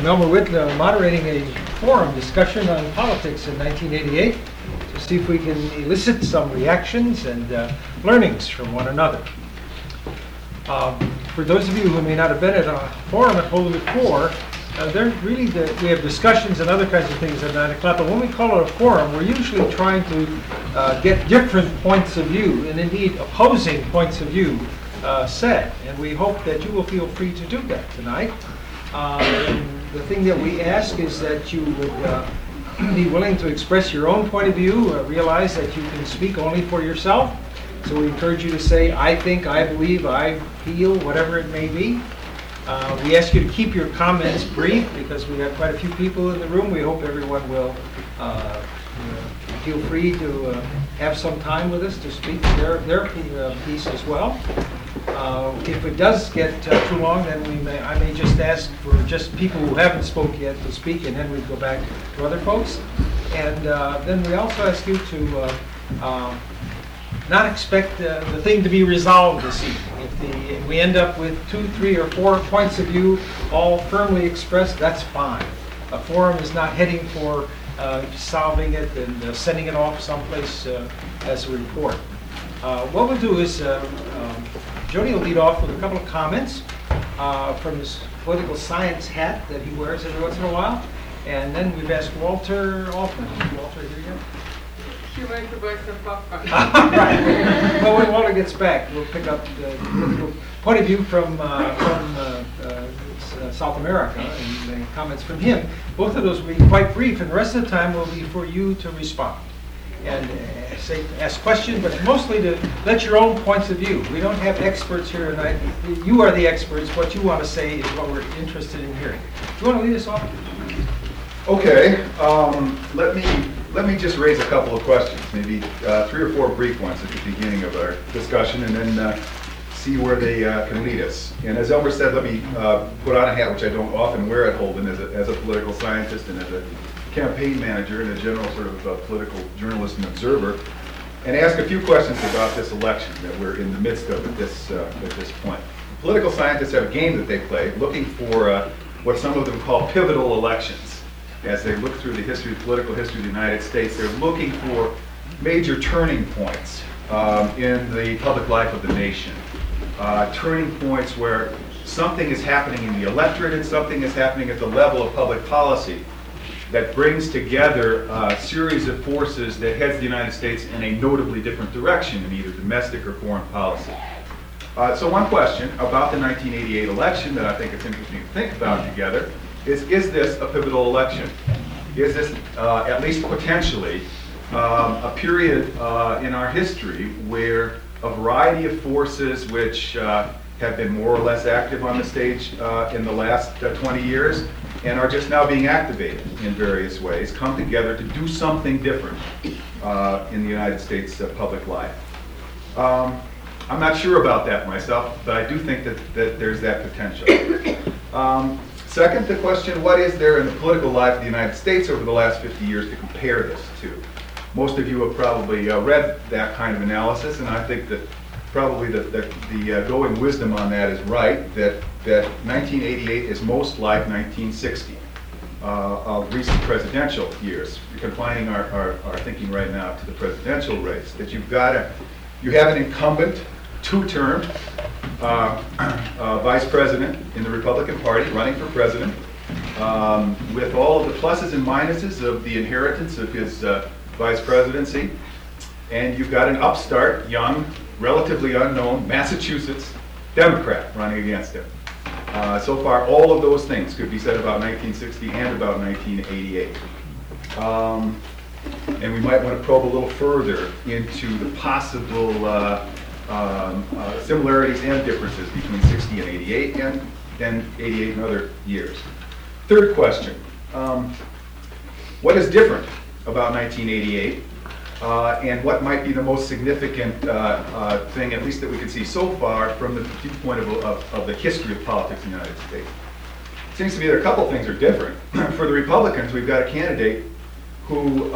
I'm Elmer Witt, moderating a forum discussion on politics in 1988 to see if we can elicit some reactions and learnings from one another. For those of you who may not have been at a forum at Holy Four, we have discussions and other kinds of things at 9 o'clock, but when we call it a forum, we're usually trying to get different points of view, and indeed opposing points of view said. And we hope that you will feel free to do that tonight. And the thing that we ask is that you would be willing to express your own point of view, realize that you can speak only for yourself. So we encourage you to say, I think, I believe, I feel, whatever it may be. We ask you to keep your comments brief because we have quite a few people in the room. We hope everyone will feel free to have some time with us to speak their piece as well. If it does get too long, then I may just ask for just people who haven't spoken yet to speak, and then we go back to other folks. And then we also ask you to not expect the thing to be resolved this evening. If we end up with 2, 3, or 4 points of view all firmly expressed, that's fine. A forum is not heading for solving it and sending it off someplace as a report. What we'll do is Jody will lead off with a couple of comments from his political science hat that he wears every once in a while. And then we've asked Walter Altman. Is Walter here yet? She went to buy some popcorn. Right. Well, when Walter gets back, we'll pick up the political point of view from South America and comments from him. Both of those will be quite brief, and the rest of the time will be for you to respond and ask questions, but mostly to let your own points of view. We don't have experts here tonight. You are the experts. What you want to say is what we're interested in hearing. Do you want to lead us off? Okay. Let me just raise a couple of questions, maybe 3 or 4 brief ones at the beginning of our discussion, and then see where they can lead us. And as Elmer said, let me put on a hat which I don't often wear at Holden as a political scientist and as a campaign manager and a general sort of political journalist and observer, and ask a few questions about this election that we're in the midst of at this point. Political scientists have a game that they play, looking for what some of them call pivotal elections. As they look through the political history of the United States, they're looking for major turning points in the public life of the nation. Turning points where something is happening in the electorate and something is happening at the level of public policy that brings together a series of forces that heads the United States in a notably different direction in either domestic or foreign policy. So one question about the 1988 election that I think it's interesting to think about together is this a pivotal election? Is this, at least potentially, a period in our history where a variety of forces which have been more or less active on the stage in the last 20 years and are just now being activated in various ways, come together to do something different in the United States public life? I'm not sure about that myself, but I do think that there's that potential. Second, the question, what is there in the political life of the United States over the last 50 years to compare this to? Most of you have probably read that kind of analysis, and I think that probably the going wisdom on that is right, that 1988 is most like 1960, of recent presidential years. We're confining our thinking right now to the presidential race, that you have an incumbent, 2-term vice president in the Republican Party running for president, with all of the pluses and minuses of the inheritance of his vice presidency, and you've got an upstart, young, relatively unknown Massachusetts Democrat running against him. So far, all of those things could be said about 1960 and about 1988. And we might want to probe a little further into the possible similarities and differences between 60 and 88 and 88 and other years. Third question, what is different about 1988 and what might be the most significant thing, at least that we can see so far, from the viewpoint of the history of politics in the United States? It seems to me that a couple things are different. For the Republicans, we've got a candidate who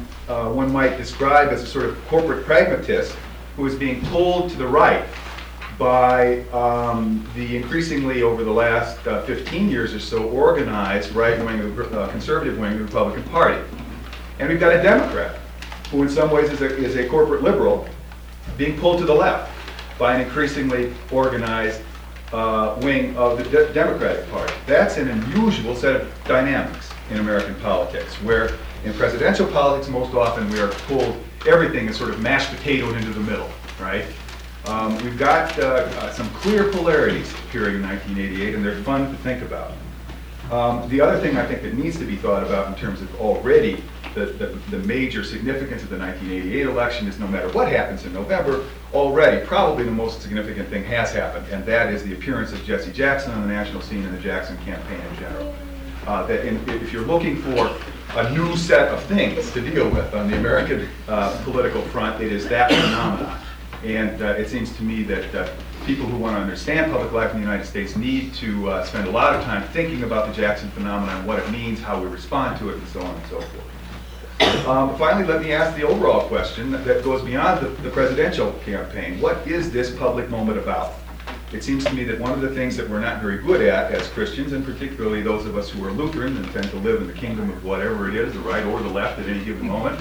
one might describe as a sort of corporate pragmatist who is being pulled to the right by the increasingly, over the last 15 years or so, organized right-wing, conservative wing of the Republican Party. And we've got a Democrat, who in some ways is a corporate liberal, being pulled to the left by an increasingly organized wing of the Democratic Party. That's an unusual set of dynamics in American politics, where in presidential politics most often we are pulled, everything is sort of mashed potatoed into the middle, right? We've got some clear polarities appearing in 1988, and they're fun to think about. The other thing I think that needs to be thought about in terms of already the major significance of the 1988 election is no matter what happens in November, already probably the most significant thing has happened, and that is the appearance of Jesse Jackson on the national scene and the Jackson campaign in general. If you're looking for a new set of things to deal with on the American political front, it is that phenomenon. And it seems to me that people who want to understand public life in the United States need to spend a lot of time thinking about the Jackson phenomenon, what it means, how we respond to it, and so on and so forth. Finally, let me ask the overall question that goes beyond the presidential campaign. What is this public moment about? It seems to me that one of the things that we're not very good at as Christians, and particularly those of us who are Lutheran and tend to live in the kingdom of whatever it is, the right or the left at any given moment,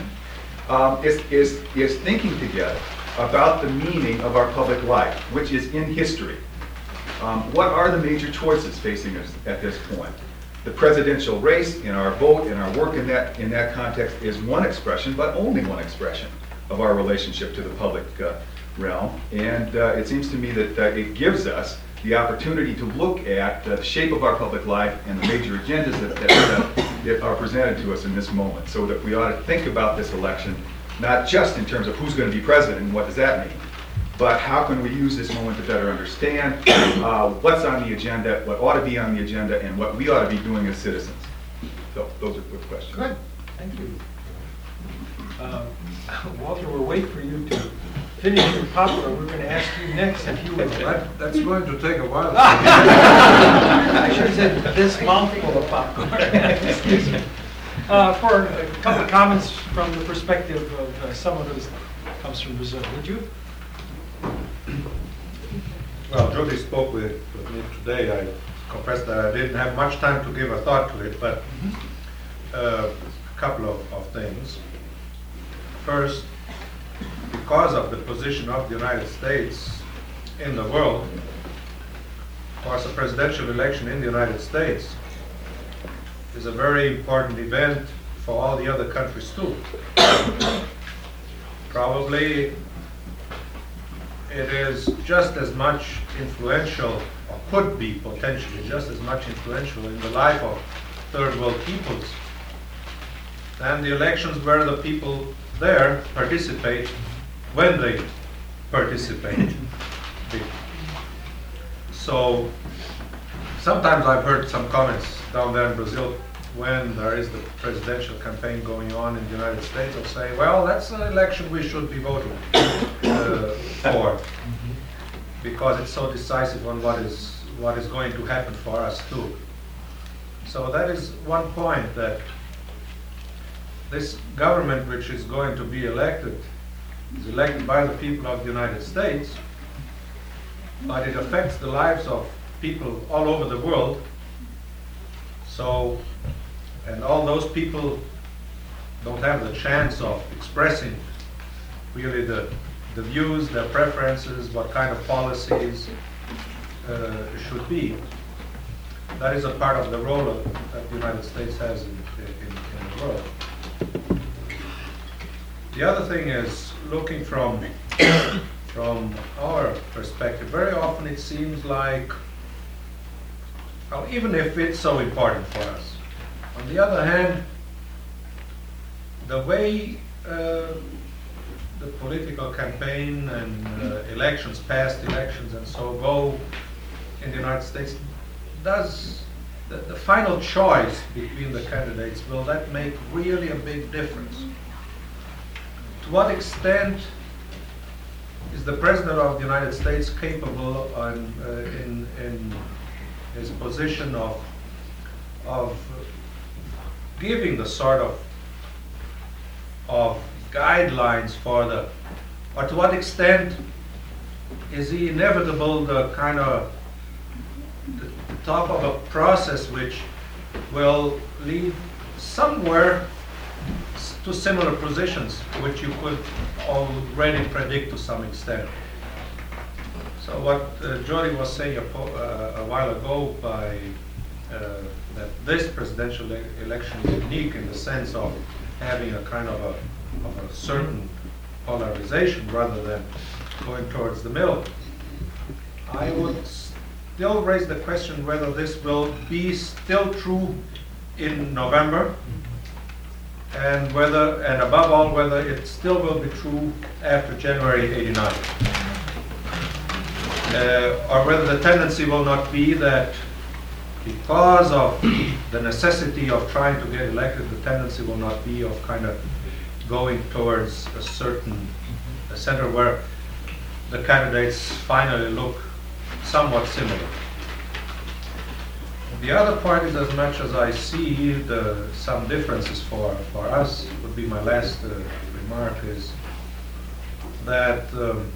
is thinking together about the meaning of our public life, which is in history. What are the major choices facing us at this point? The presidential race, in our vote, in our work in that context, is one expression, but only one expression of our relationship to the public realm. And it seems to me that it gives us the opportunity to look at the shape of our public life and the major agendas that are presented to us in this moment, so that we ought to think about this election not just in terms of who's going to be president and what does that mean, but how can we use this moment to better understand what's on the agenda, what ought to be on the agenda, and what we ought to be doing as citizens. So those are good questions. Good, thank you. Walter, we'll wait for you to finish your popcorn. We're going to ask you next if you would. That's going to take a while. I should have said this mouthful of popcorn. Excuse me. For a couple of comments from the perspective of someone who comes from Brazil, would you? Well, Jody spoke with me today. I confess that I didn't have much time to give a thought to it, but a couple of things. First, because of the position of the United States in the world, of course, a presidential election in the United States is a very important event for all the other countries too. Probably it is just as much influential, or could be potentially just as much influential in the life of third world peoples than the elections where the people there participate when they participate. So sometimes I've heard some comments down there in Brazil when there is the presidential campaign going on in the United States. They'll say, well, that's an election we should be voting for because it's so decisive on what is going to happen for us too. So that is one point, that this government which is going to be elected is elected by the people of the United States, but it affects the lives of people all over the world. So, and all those people don't have the chance of expressing really the views, their preferences, what kind of policies should be. That is a part of the role that the United States has in the world. The other thing is, looking from our perspective, very often it seems like, well, even if it's so important for us, on the other hand, the way the political campaign and elections, past elections and so go in the United States, does the final choice between the candidates, will that make really a big difference? To what extent is the President of the United States capable in his position of giving the sort of guidelines for or to what extent is inevitable the kind of the top of a process which will lead somewhere to similar positions, which you could already predict to some extent. So what Jody was saying a while ago that this presidential election is unique in the sense of having a kind of a certain polarization rather than going towards the middle. I would still raise the question whether this will be still true in November, and above all, whether it still will be true after January '89. Or whether the tendency will not be that because of the necessity of trying to get elected, the tendency will not be of kind of going towards a certain center where the candidates finally look somewhat similar. The other part is, as much as I see some differences for us, would be my last remark, is that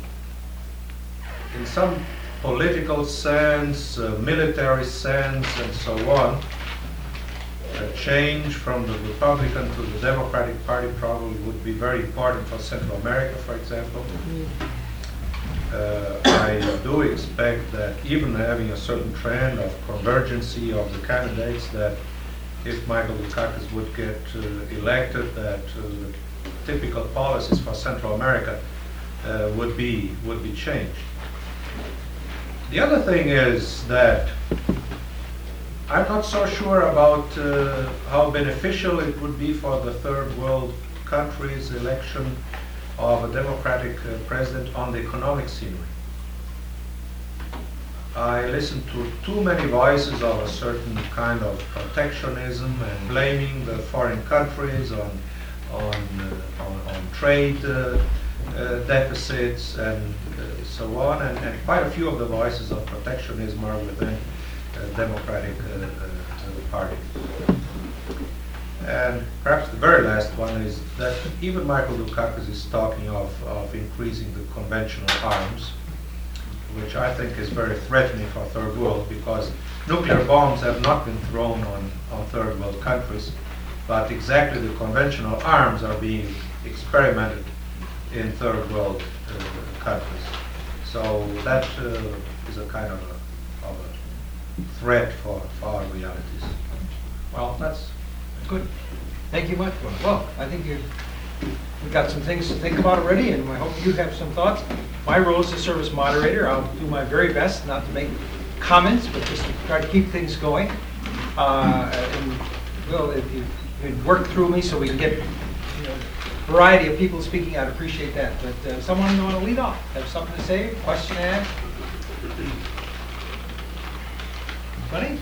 in some political sense, military sense, and so on, a change from the Republican to the Democratic Party probably would be very important for Central America, for example. I do expect that even having a certain trend of convergency of the candidates, that if Michael Dukakis would get elected, that the typical policies for Central America would be changed. The other thing is that I'm not so sure about how beneficial it would be for the third world countries' election of a democratic president on the economic scenery. I listen to too many voices of a certain kind of protectionism and blaming the foreign countries on trade deficits and so on, and quite a few of the voices of protectionism are within Democratic Party. And perhaps the very last one is that even Michael Dukakis is talking of increasing the conventional arms, which I think is very threatening for third world, because nuclear bombs have not been thrown on third world countries, but exactly the conventional arms are being experimented in third world countries. So that is a kind of a threat for our realities. Well, that's Good. Thank you much. Well, I think we've got some things to think about already, and I hope you have some thoughts. My role is to serve as moderator. I'll do my very best not to make comments, but just to try to keep things going. And Will, if you could work through me so we can get variety of people speaking, I'd appreciate that. But someone want to lead off? Have something to say? Question to ask? Buddy?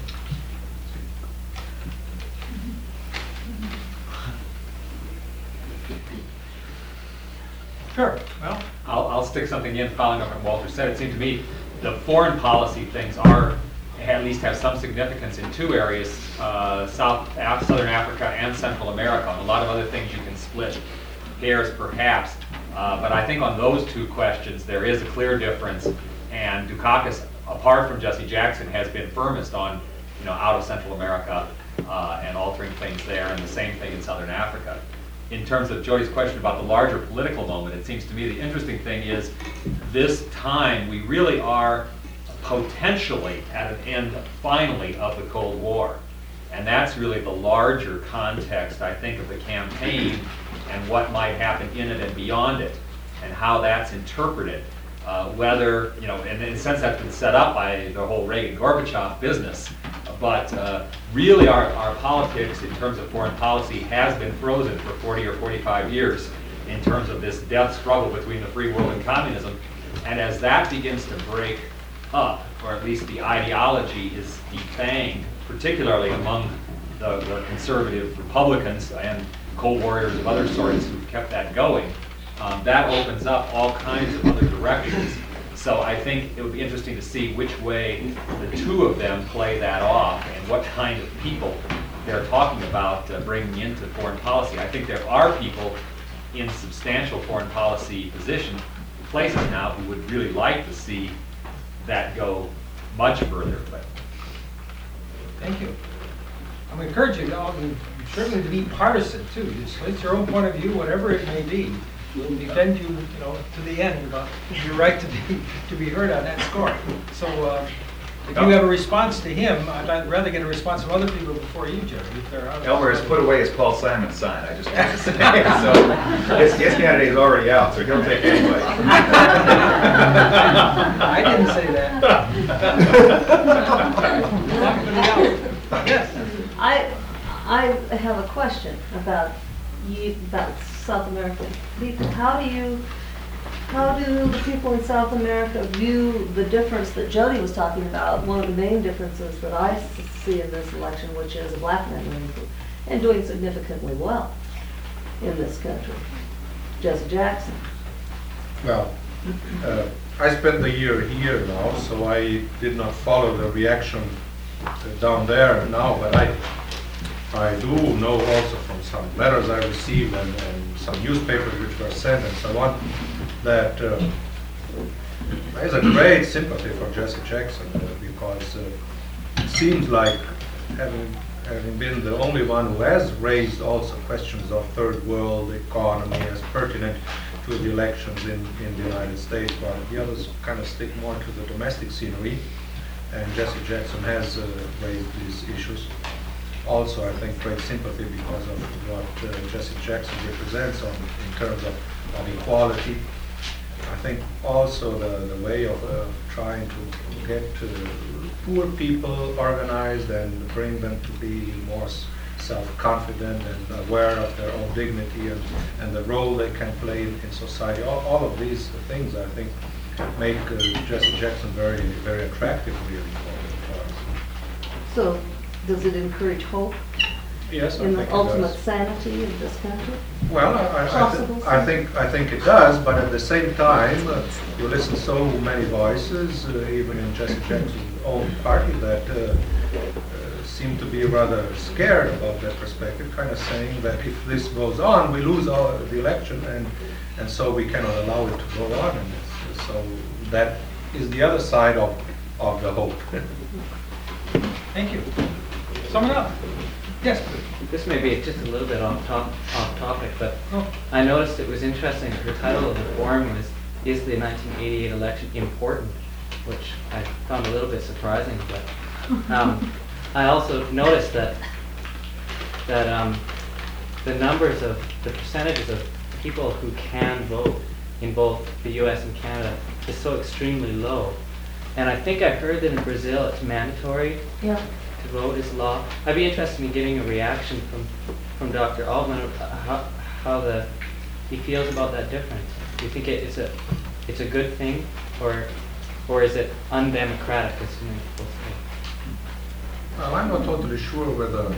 Sure. Well, I'll stick something in following up on what Walter said. It seemed to me the foreign policy things at least have some significance in two areas, Southern Africa and Central America. On a lot of other things you can split hairs perhaps, but I think on those two questions there is a clear difference, and Dukakis, apart from Jesse Jackson, has been firmest on out of Central America and altering things there, and the same thing in Southern Africa. In terms of Jody's question about the larger political moment, it seems to me the interesting thing is this time we really are potentially at an end, finally, of the Cold War. And that's really the larger context, I think, of the campaign and what might happen in it and beyond it, and how that's interpreted. Whether, and in a sense that's been set up by the whole Reagan-Gorbachev business, but really our politics in terms of foreign policy has been frozen for 40 or 45 years in terms of this death struggle between the free world and communism. And as that begins to break up, or at least the ideology is defanged, particularly among the conservative Republicans and Cold Warriors of other sorts who've kept that going, that opens up all kinds of other directions. So I think it would be interesting to see which way the two of them play that off and what kind of people they're talking about bringing into foreign policy. I think there are people in substantial foreign policy position places now who would really like to see that go much further, but Thank you. I'm encouraging you all to certainly to be partisan too. It's your own point of view, whatever it may be. We'll defend you, to the end about your right to be heard on that score. So if you have a response to him, I'd rather get a response from other people before you, Jerry. If there are Elmer has put away his Paul Simon sign, I just want to say. So his candidate is already out, so he'll take anybody. I didn't say that. Yes. I have a question about South American people. How do the people in South America view the difference that Jody was talking about? One of the main differences that I see in this election, which is a black man running and doing significantly well in this country. Jesse Jackson. Well, I spent the year here now, so I did not follow the reaction down there now, but I do know also from some letters I received and some newspapers which were sent and so on, that there's a great sympathy for Jesse Jackson because it seems like having been the only one who has raised also questions of third world economy as pertinent to the elections in the United States, while the others kind of stick more to the domestic scenery, and Jesse Jackson has raised these issues. Also, I think great sympathy because of what Jesse Jackson represents in terms of equality. I think also the way of trying to get poor people organized and bring them to be more self-confident and aware of their own dignity and the role they can play in society. All of these things, I think, make Jesse Jackson very, very attractive, really, for us. So does it encourage hope Yes, I in think the it ultimate does. sanity of this country? Well, I think it does, but at the same time, you listen to so many voices, even in Jesse Jackson's own party, that seem to be rather scared about that perspective, kind of saying that if this goes on, we lose the election, and so we cannot allow it to go on. And so that is the other side of the hope. Thank you. Someone else? Yes, please. This may be just a little bit off topic, but Oh. I noticed it was interesting. The title of the forum was "Is the 1988 election important?" which I found a little bit surprising. But I also noticed that the numbers of the percentages of people who can vote in both the U.S. and Canada is so extremely low. And I think I heard that in Brazil it's mandatory Yeah. to vote is law. I'd be interested in getting a reaction from Dr. Altman of how he feels about that difference. Do you think it's a good thing, or is it undemocratic, as so many people say? Well, I'm not totally sure whether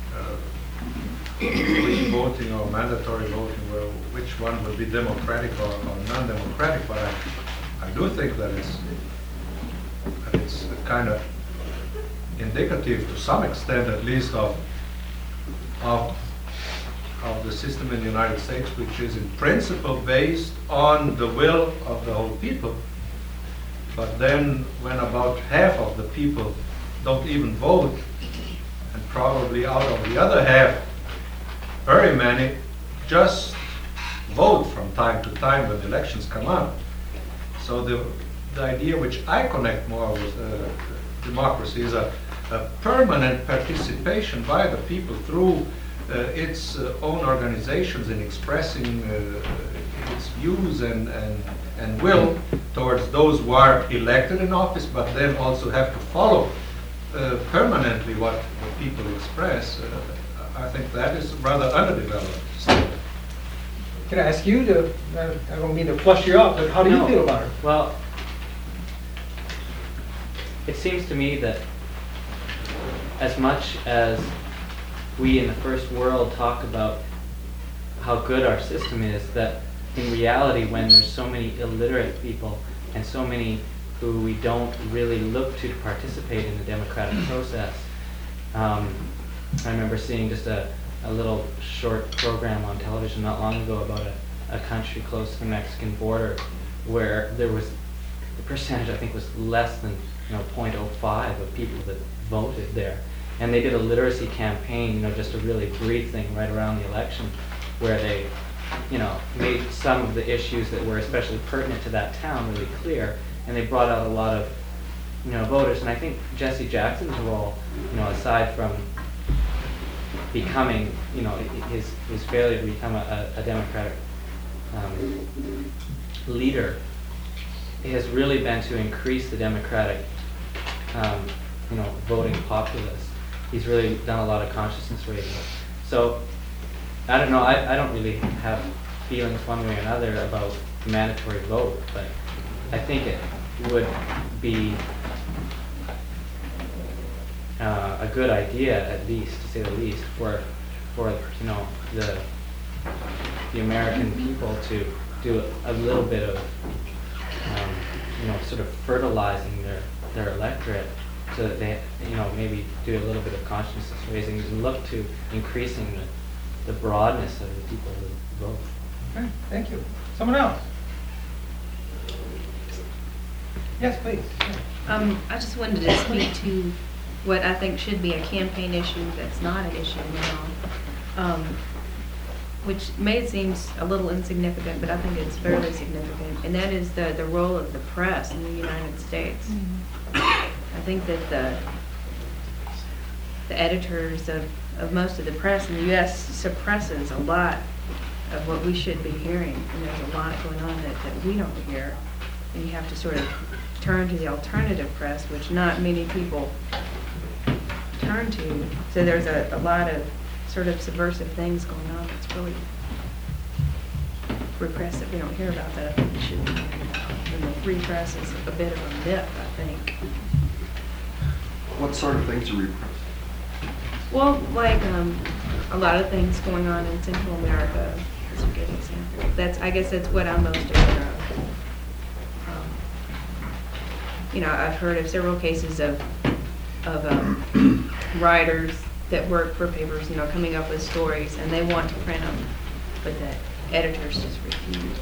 free voting or mandatory voting, which one would be democratic or non-democratic, but I do think that it's kind of indicative to some extent, at least, of the system in the United States, which is in principle based on the will of the whole people. But then when about half of the people don't even vote, and probably out of the other half, very many just vote from time to time when the elections come up. So the idea which I connect more with democracy is a permanent participation by the people through its own organizations in expressing its views and will towards those who are elected in office, but then also have to follow permanently what the people express. I think that is rather underdeveloped still. Can I ask you to, I don't mean to flush you out, but how do you No. feel about it? Well, it seems to me that as much as we in the first world talk about how good our system is, that in reality, when there's so many illiterate people and so many who we don't really look to participate in the democratic process. I remember seeing just a little short program on television not long ago about a country close to the Mexican border where there was, the percentage I think was less than 0.05 of people that voted there. And they did a literacy campaign, just a really brief thing right around the election, where they, made some of the issues that were especially pertinent to that town really clear, and they brought out a lot of, voters. And I think Jesse Jackson's role, aside from becoming, his failure to become a Democratic leader, has really been to increase the Democratic, voting populace. He's really done a lot of consciousness raising. So, I don't know, I don't really have feelings one way or another about the mandatory vote, but I think it would be a good idea, at least, to say the least, for the American people to do a little bit of sort of fertilizing their electorate, so that they maybe do a little bit of consciousness raising and look to increasing the broadness of the people who vote. Okay, thank you. Someone else? Yes, please. I just wanted to speak to what I think should be a campaign issue that's not an issue now, which may seem a little insignificant, but I think it's fairly significant, and that is the role of the press in the United States. I think that the editors of most of the press in the U.S. suppresses a lot of what we should be hearing, and there's a lot going on that we don't hear, and you have to sort of turn to the alternative press, which not many people turn to. So there's a lot of sort of subversive things going on that's really repressive. We don't hear about that. I think we should be hearing about. And the free press is a bit of a myth, I think. What sort of things are repressed? Well, like a lot of things going on in Central America is a good example. I guess that's what I'm most aware of. I've heard of several cases of writers that work for papers, coming up with stories, and they want to print them, but the editors just refuse.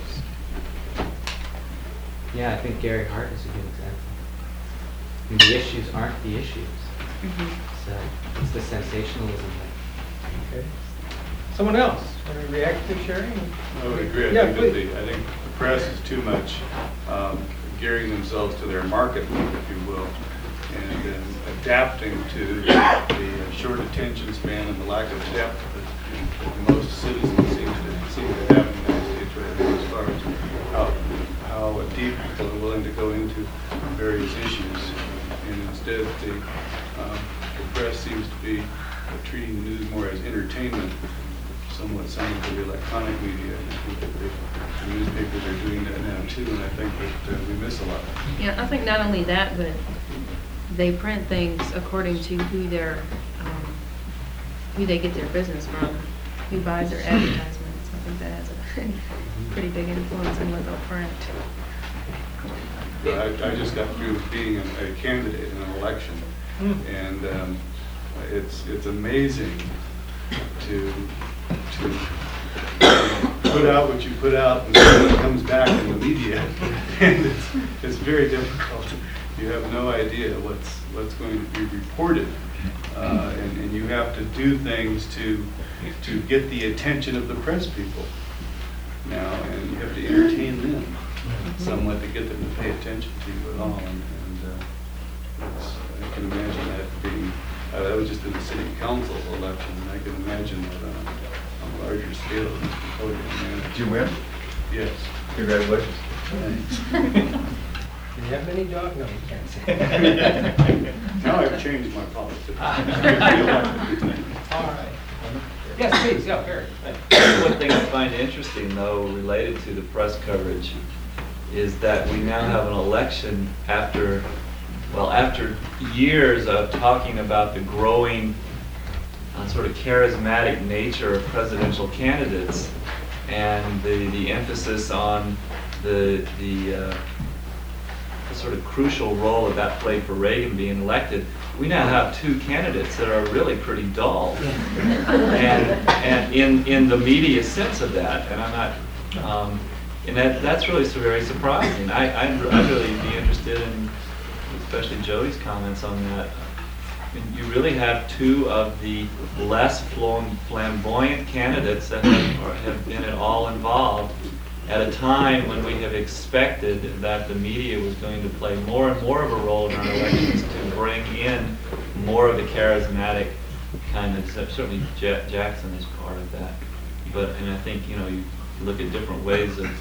Yeah, I think Gary Hart is a good example. I mean, the issues aren't the issues. So it's the sensationalism. Okay. Someone else? Want to react to Sherry? I would agree. Yeah, I think please. I think the press is too much gearing themselves to their market, if you will, and then adapting to the short attention span and the lack of depth that most citizens seem to have in the United States right now, as far as how deep people are willing to go into various issues. And instead, the press seems to be treating the news more as entertainment, somewhat similar to the electronic media. I think that the newspapers are doing that now too, and I think that we miss a lot. Yeah, I think not only that, but they print things according to who they get their business from, who buys their advertisements. I think that has a pretty big influence on what they'll print. I just got through being a candidate in an election, and it's amazing to put out what you put out and see what comes back in the media, and it's very difficult. You have no idea what's going to be reported, and you have to do things to get the attention of the press people now, and you have to entertain them somewhat to get them to pay attention to you at all. And I can imagine that being, I was just in the city council election, and I can imagine that on a larger scale. Did you win? Yes. Congratulations. Do you have many dogs? No, you can't say. Now I've changed my politics. All right. Yes, please, yeah, Barry. One thing I find interesting, though, related to the press coverage, is that we now have an election after years of talking about the growing sort of charismatic nature of presidential candidates and the emphasis on the sort of crucial role that that played for Reagan being elected. We now have two candidates that are really pretty dull, and in the media sense of that. And I'm not, And that's really very surprising. I'd really be interested in, especially Jody's comments on that. I mean, you really have two of the less flamboyant candidates that have been at all involved at a time when we have expected that the media was going to play more and more of a role in our elections to bring in more of the charismatic kind of, certainly Jackson is part of that. And I think, you look at different ways of,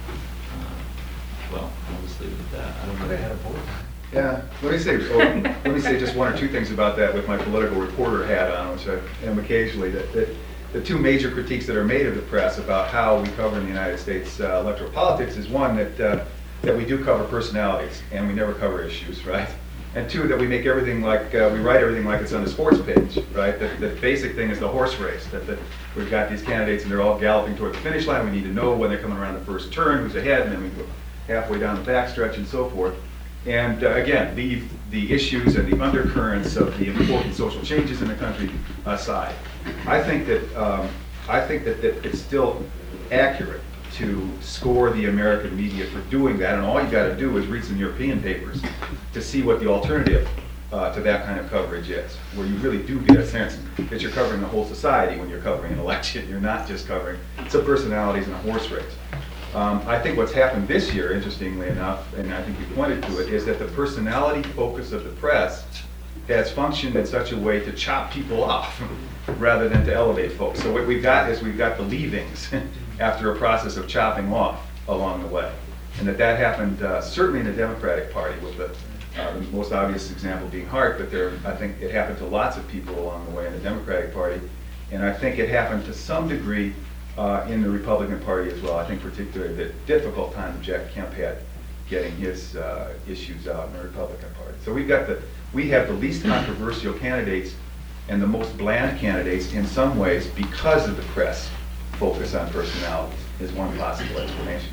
well, I'll just leave it at that. I don't know. They had a board. Yeah, let me say just one or two things about that with my political reporter hat on, which I am occasionally. That the two major critiques that are made of the press about how we cover in the United States electoral politics is one, that we do cover personalities and we never cover issues, right? And two, that we make everything like, we write everything like it's on the sports page, right? The basic thing is the horse race, that we've got these candidates and they're all galloping toward the finish line. We need to know when they're coming around the first turn, who's ahead, and then we go halfway down the backstretch and so forth. And again, leave the issues and the undercurrents of the important social changes in the country aside. I think that it's still accurate to score the American media for doing that, and all you got to do is read some European papers to see what the alternative to that kind of coverage is, where you really do get a sense that you're covering the whole society when you're covering an election. You're not just covering some personalities in a horse race. I think what's happened this year, interestingly enough, and I think you pointed to it, is that the personality focus of the press has functioned in such a way to chop people off rather than to elevate folks. So what we've got is we've got the leavings after a process of chopping off along the way. And that happened certainly in the Democratic Party, with the most obvious example being Hart, but I think it happened to lots of people along the way in the Democratic Party. And I think it happened to some degree in the Republican Party as well. I think particularly the difficult time Jack Kemp had getting his issues out in the Republican Party. So we have the least controversial candidates and the most bland candidates in some ways because of the press focus on personalities, is one possible explanation.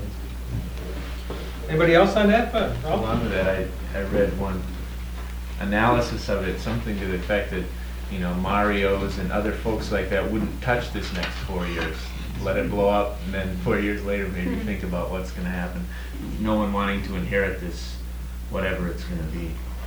Anybody else on that? Rob? Along with that, I read one analysis of it, something to the effect that, Mario's and other folks like that wouldn't touch this next 4 years. Let it blow up, and then 4 years later maybe think about what's going to happen. No one wanting to inherit this, whatever it's going to be.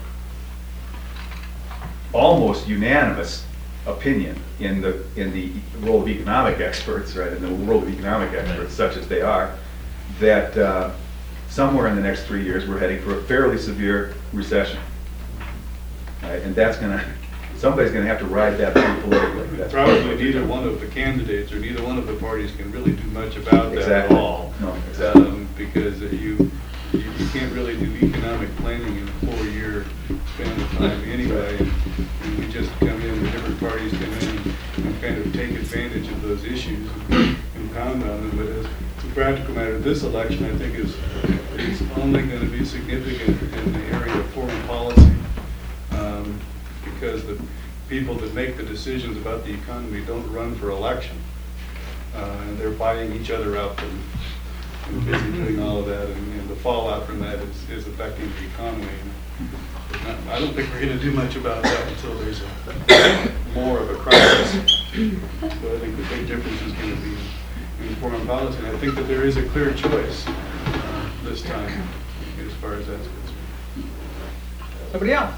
Almost unanimous opinion in the role of economic experts, right, in the world of economic experts, such as they are, that somewhere in the next 3 years we're heading for a fairly severe recession, right? And somebody's going to have to ride that through politically. That's Probably neither one of the candidates or neither one of the parties can really do much about that Exactly. at all. No, exactly. Because you can't really do economic planning in a 4-year span of time anyway. And we just come in, the different parties come in and kind of take advantage of those issues and pound on them. But as a practical matter, this election I think is only going to be significant in the area of foreign policy. Because the people that make the decisions about the economy don't run for election. And they're buying each other up and busy doing all of that, and the fallout from that is affecting the economy. I don't think we're going to do much about that until there's more of a crisis. So I think the big difference is going to be in foreign policy. And I think that there is a clear choice this time as far as that's concerned. Somebody else?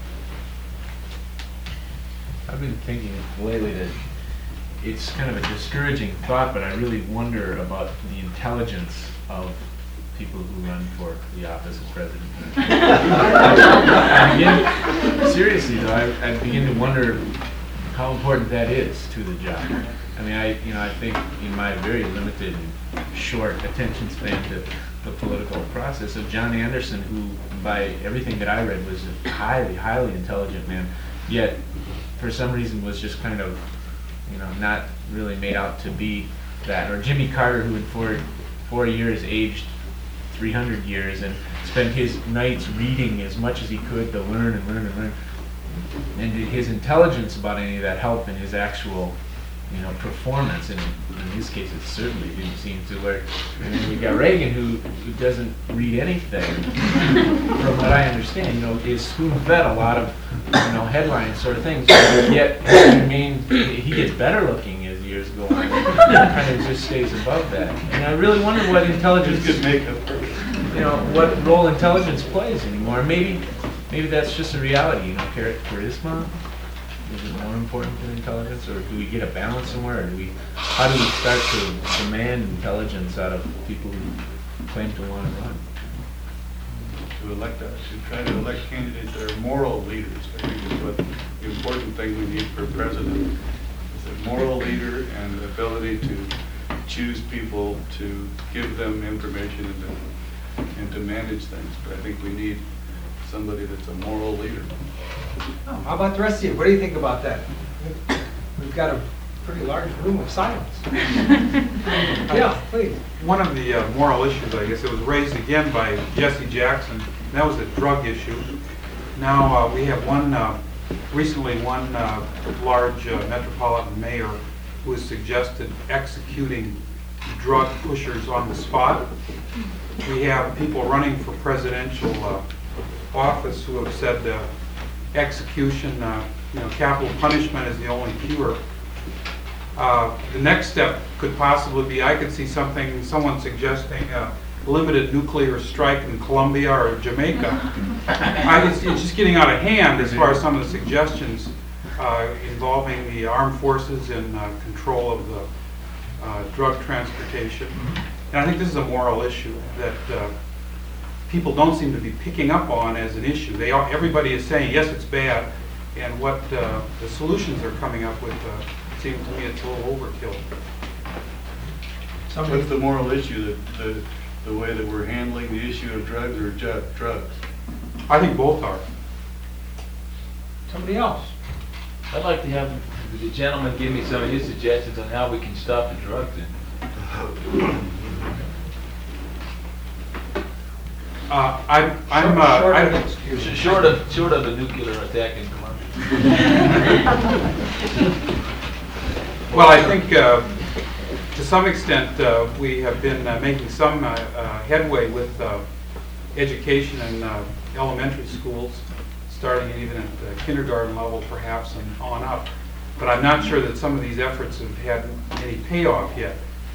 I've been thinking lately that it's kind of a discouraging thought, but I really wonder about the intelligence of people who run for the office of president. Seriously though, I begin to wonder how important that is to the job. I mean, I think in my very limited, short attention span to the political process of John Anderson, who by everything that I read was a highly, highly intelligent man, yet for some reason was just kind of, not really made out to be that. Or Jimmy Carter, who in 4 years aged 300 years and spent his nights reading as much as he could to learn and learn and learn. And did his intelligence about any of that help in his actual, performance? And in his case, it certainly didn't seem to work. And then we've got Reagan, who doesn't read anything, from what I understand, is spoon-fed a lot of, headline sort of things. Yet he gets better looking as years go on, it kind of just stays above that. And I really wonder what intelligence, Good makeup. you know, what role intelligence plays anymore. Maybe that's just a reality, you know, charisma. Is it more important than intelligence, or do we get a balance somewhere, or how do we start to demand intelligence out of people who claim to want to run? To try to elect candidates that are moral leaders, I think is what the important thing we need for president, is a moral leader and the ability to choose people, to give them information and to manage things. But I think we need somebody that's a moral leader. Oh, how about the rest of you? What do you think about that? We've got a pretty large room of silence. Yeah, please. One of the moral issues, I guess, it was raised again by Jesse Jackson, and that was the drug issue. Now we have recently one large metropolitan mayor who has suggested executing drug pushers on the spot. We have people running for presidential office who have said execution, capital punishment is the only cure. The next step could possibly be, I could see someone suggesting a limited nuclear strike in Colombia or Jamaica. It's just getting out of hand as far as some of the suggestions involving the armed forces in control of the drug transportation. And I think this is a moral issue that people don't seem to be picking up on as an issue. Everybody is saying, yes, it's bad, and what the solutions they're coming up with seems to me it's a little overkill. What's the moral issue, the way that we're handling the issue of drugs or drugs? I think both are. Somebody else? I'd like to have the gentleman give me some of his suggestions on how we can stop the drug thing. Short of the nuclear attack in Colombia. Well, I think to some extent we have been making some headway with education in elementary schools, starting even at the kindergarten level perhaps and on up. But I'm not sure that some of these efforts have had any payoff yet.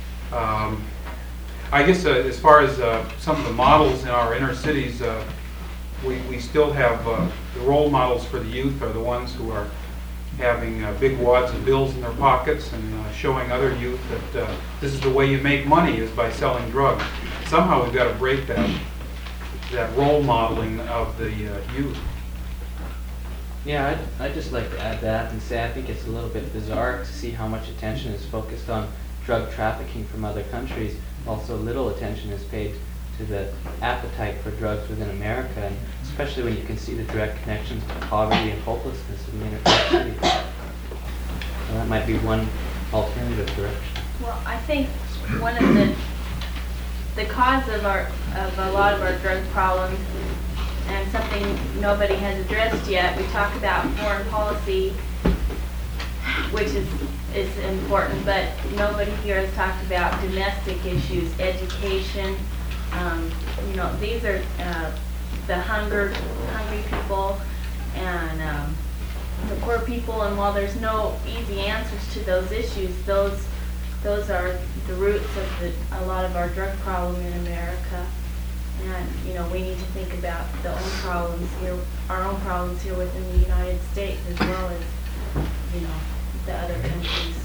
I guess as far as some of the models in our inner cities, we still have the role models for the youth are the ones who are having big wads of bills in their pockets and showing other youth that this is the way you make money is by selling drugs. Somehow we've got to break that role modeling of the youth. Yeah, I'd just like to add that and say I think it's a little bit bizarre to see how much attention is focused on drug trafficking from other countries. Also, little attention is paid to the appetite for drugs within America, and especially when you can see the direct connections to poverty and hopelessness in the inner cities. So that might be one alternative direction. Well, I think one of the cause of a lot of our drug problems, and something nobody has addressed yet, we talk about foreign policy, which is important, but nobody here has talked about domestic issues, education. These are the hungry people and the poor people, and while there's no easy answers to those issues, those are the roots of a lot of our drug problem in America. And we need to think about our own problems here within the United States as well as the other countries.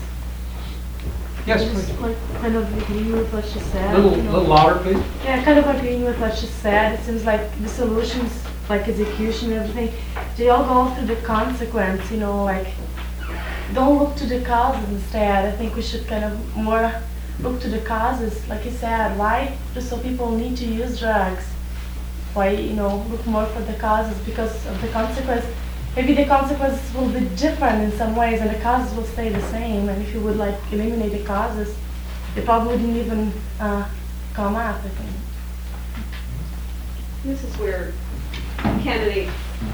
Yes, Just please. kind of agreeing with what she said. A little louder, please. Yeah, kind of agreeing with what she said. It seems like the solutions, like execution and everything, they all go through the consequence, don't look to the causes instead. I think we should kind of more look to the causes, like you said, why do people need to use drugs? Why, look more for the causes because of the consequence. Maybe the consequences will be different in some ways and the causes will stay the same, and if you would eliminate the causes, they probably wouldn't even come up, I think. This is where candidates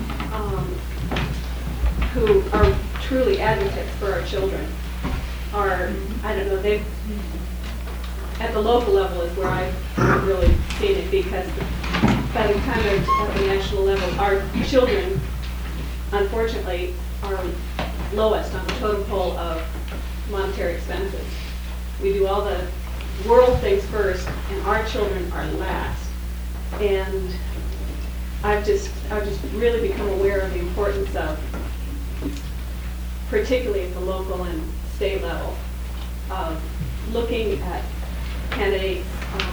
who are truly advocates for our children are, they've, at the local level is where I've really seen it, because by the time they're at the national level, our children, unfortunately, are lowest on the totem pole of monetary expenses. We do all the world things first, and our children are last. And I've just really become aware of the importance of, particularly at the local and state level, of looking at candidates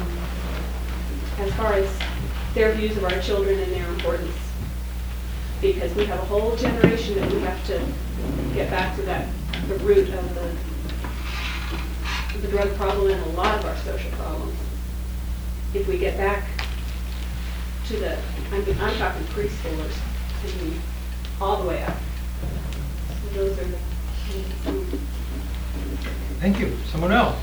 as far as their views of our children and their importance. Because we have a whole generation that we have to get back to the root of the drug problem and a lot of our social problems. If we get back to I'm talking preschoolers, and all the way up. So those are the. Thank you. Someone else?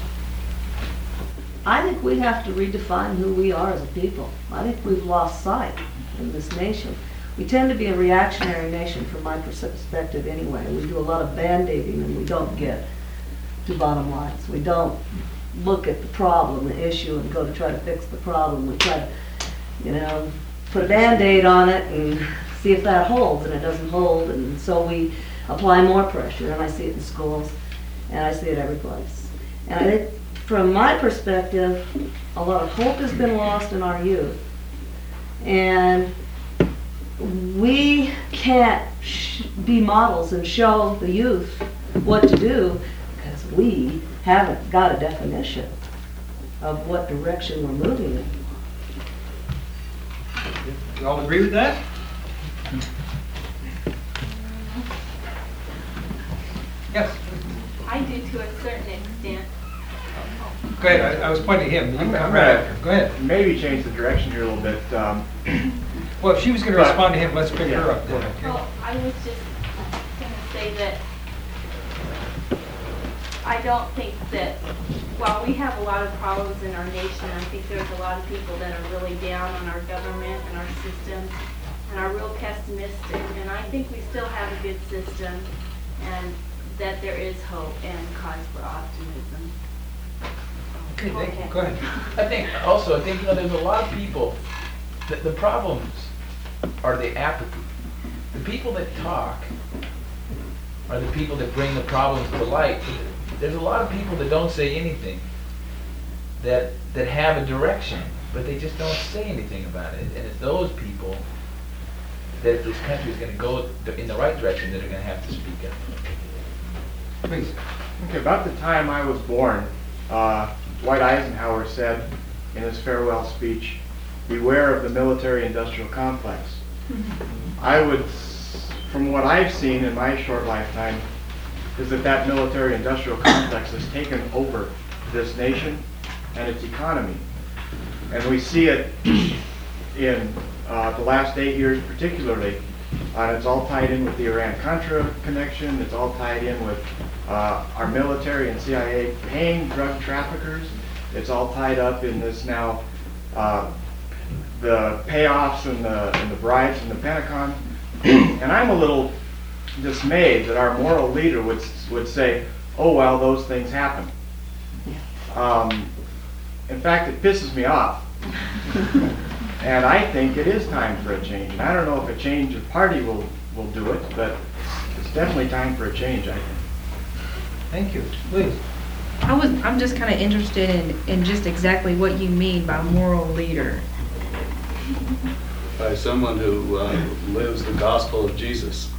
I think we have to redefine who we are as a people. I think we've lost sight in this nation. We tend to be a reactionary nation from my perspective anyway. We do a lot of band-aiding and we don't get to bottom lines. We don't look at the problem, the issue, and go to try to fix the problem. We try to, put a band-aid on it and see if that holds, and it doesn't hold, and so we apply more pressure, and I see it in schools, and I see it every place. And I think from my perspective, a lot of hope has been lost in our youth. And we can't be models and show the youth what to do because we haven't got a definition of what direction we're moving in. You all agree with that? Yes. I do to a certain extent. Go ahead. I was pointing at him. You I'm come gonna right after. Go ahead. Maybe change the direction here a little bit. Well, if she was going to respond to him, let's pick her up then. Okay? Well, I was just going to say that I don't think that, while we have a lot of problems in our nation, I think there's a lot of people that are really down on our government and our systems and are real pessimistic. And I think we still have a good system and that there is hope and cause for optimism. Okay, thank you. Go ahead. I think there's a lot of people, the problems are the apathy. The people that talk are the people that bring the problems to light. There's a lot of people that don't say anything, that have a direction, but they just don't say anything about it. And it's those people that if this country is going to go in the right direction that are going to have to speak up. Please. Okay, about the time I was born, Dwight Eisenhower said in his farewell speech, "Beware of the military-industrial complex." From what I've seen in my short lifetime, is that military-industrial complex has taken over this nation and its economy. And we see it in the last 8 years particularly, and it's all tied in with the Iran-Contra connection, it's all tied in with our military and CIA paying drug traffickers, it's all tied up in this now, the payoffs and the bribes from the Pentagon. And I'm a little dismayed that our moral leader would say, "Oh well, those things happen." In fact, it pisses me off. And I think it is time for a change. And I don't know if a change of party will do it, but it's definitely time for a change, I think. Thank you. Please. I'm just kind of interested in just exactly what you mean by moral leader. By someone who lives the gospel of Jesus.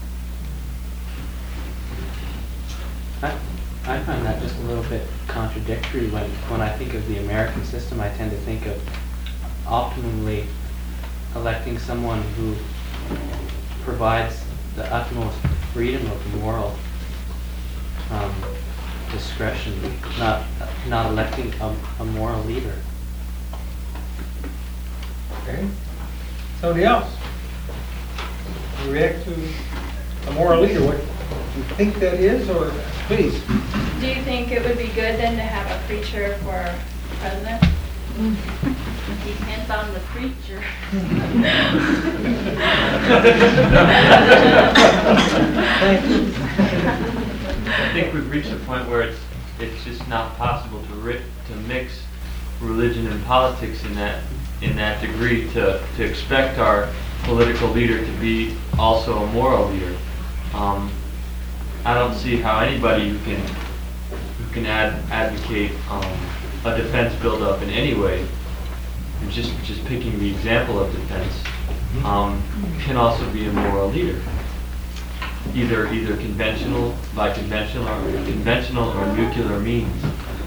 I find that just a little bit contradictory when I think of the American system. I tend to think of optimally electing someone who provides the utmost freedom of moral discretion, not electing a moral leader. Okay. Somebody else? You react to a moral leader. What do you think that is, or please? Do you think it would be good then to have a preacher for president? Depends on the preacher. I think we've reached a point where it's just not possible to mix religion and politics in that degree to expect our political leader to be also a moral leader. I don't see how anybody who can can advocate a defense buildup in any way, and just picking the example of defense, can also be a moral leader. Either conventional or nuclear means.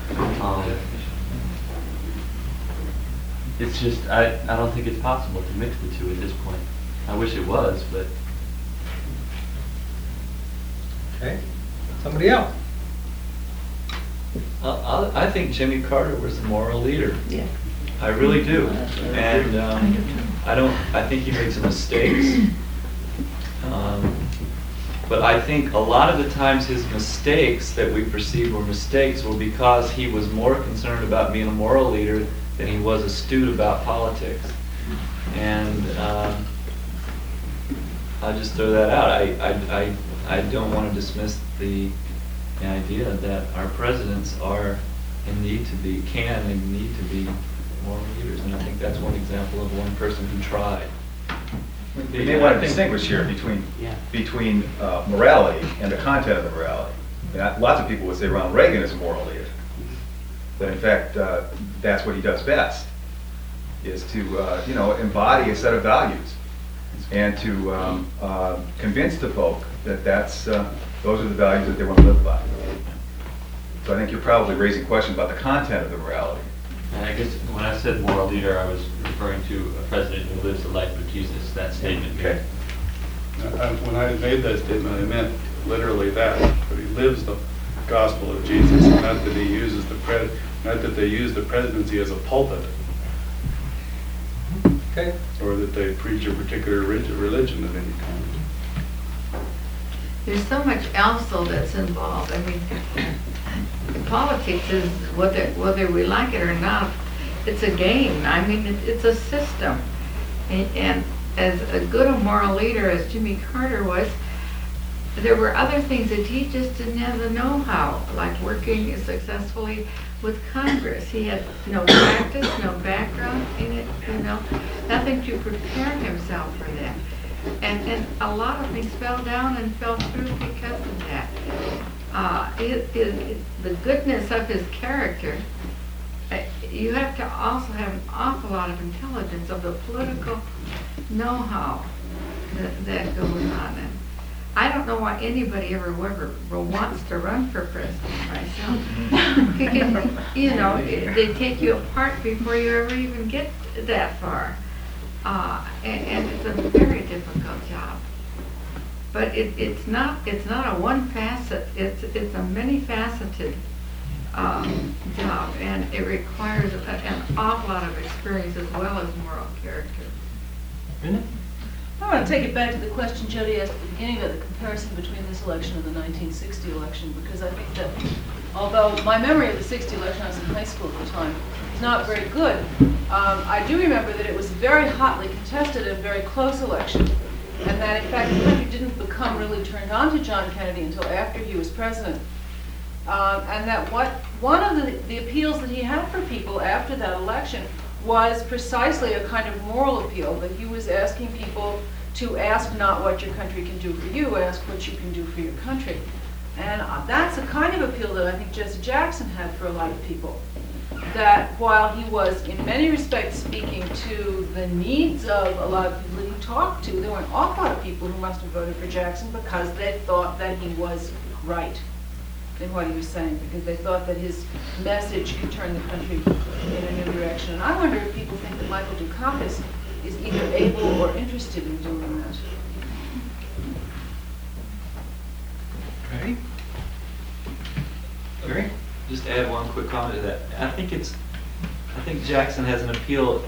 It's just I don't think it's possible to mix the two at this point. I wish it was, but. Okay, somebody else? I think Jimmy Carter was the moral leader. Yeah. I really do. And I think he made some mistakes. But I think a lot of the times his mistakes that we perceive were mistakes were because he was more concerned about being a moral leader than he was astute about politics. And I'll just throw that out. I don't want to dismiss the idea that our presidents are and need to be, can and need to be moral leaders. And I think that's one example of one person who tried. We may want to distinguish here between morality and the content of the morality. Lots of people would say Ronald Reagan is a moral leader. But in fact, that's what he does best, is to embody a set of values and to convince the folk that those are the values that they want to live by. So I think you're probably raising questions about the content of the morality. And I guess when I said moral leader, I was referring to a president who lives the life of Jesus, that statement. Okay. When I made that statement, I meant literally that he lives the gospel of Jesus, not that he uses not that they use the presidency as a pulpit. Okay. Or that they preach a particular religion of any kind. There's so much else though that's involved. I mean, politics is, whether we like it or not, it's a game. I mean, it's a system. And as a good a moral leader as Jimmy Carter was, there were other things that he just didn't have the know-how, like working successfully with Congress. He had no practice, no background in it, nothing to prepare himself for that. And a lot of things fell down and fell through because of that. The goodness of his character, you have to also have an awful lot of intelligence of the political know-how that goes on. And I don't know why anybody ever wants to run for president myself. Because, they take you apart before you ever even get that far. And it's a very difficult job. But it's not a one facet, it's a many faceted job, and it requires an awful lot of experience as well as moral character. I want to take it back to the question Jody asked at the beginning of the comparison between this election and the 1960 election, because I think that although my memory of the 60 election, I was in high school at the time, is not very good, I do remember that it was a very hotly contested and very close election, and that in fact the country didn't become really turned on to John Kennedy until after he was president. And that one of the appeals that he had for people after that election was precisely a kind of moral appeal, that he was asking people to ask not what your country can do for you, ask what you can do for your country. And that's a kind of appeal that I think Jesse Jackson had for a lot of people. That while he was in many respects speaking to the needs of a lot of people that he talked to, there were an awful lot of people who must have voted for Jackson because they thought that he was right in what he was saying, because they thought that his message could turn the country in a new direction. And I wonder if people think that Michael Dukakis is either able or interested in doing that. Okay. Gary? Just add one quick comment to that. I think Jackson has an appeal,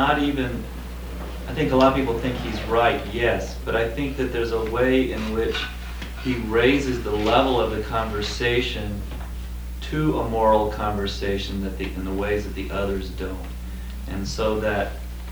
I think a lot of people think he's right, yes, but I think that there's a way in which he raises the level of the conversation to a moral conversation in the ways that the others don't. And so that,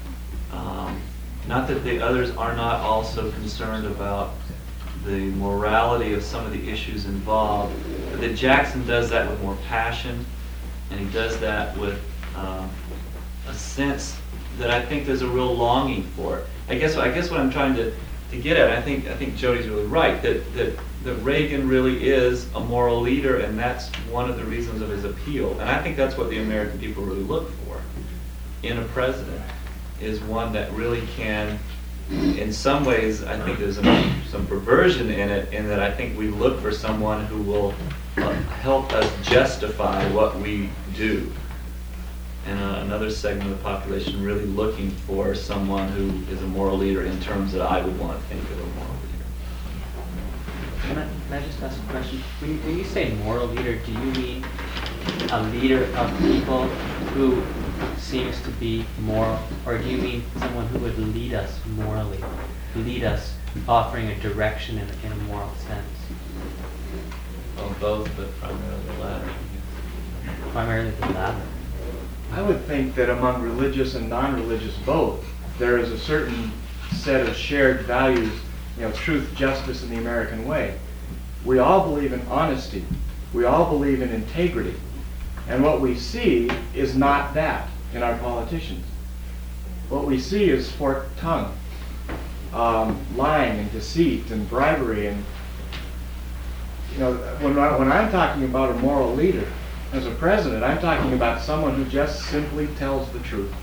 not that the others are not also concerned about the morality of some of the issues involved, but that Jackson does that with more passion, and he does that with a sense that I think there's a real longing for it. I guess what I'm trying to get at, I think Jody's really right, that that Reagan really is a moral leader, and that's one of the reasons of his appeal. And I think that's what the American people really look for in a president, is one that really can, in some ways, I think there's some perversion in it, in that I think we look for someone who will help us justify what we do. And another segment of the population really looking for someone who is a moral leader in terms that I would want to think of a moral leader. Can I just ask a question? When you say moral leader, do you mean a leader of people who seems to be moral, or do you mean someone who would lead us morally, lead us offering a direction in a moral sense? Well, both, but primarily the latter. Primarily the latter. I would think that among religious and non-religious both, there is a certain set of shared values, truth, justice, and the American way. We all believe in honesty. We all believe in integrity. And what we see is not that in our politicians. What we see is forked tongue, lying and deceit and bribery. And when I'm talking about a moral leader, as a president, I'm talking about someone who just simply tells the truth.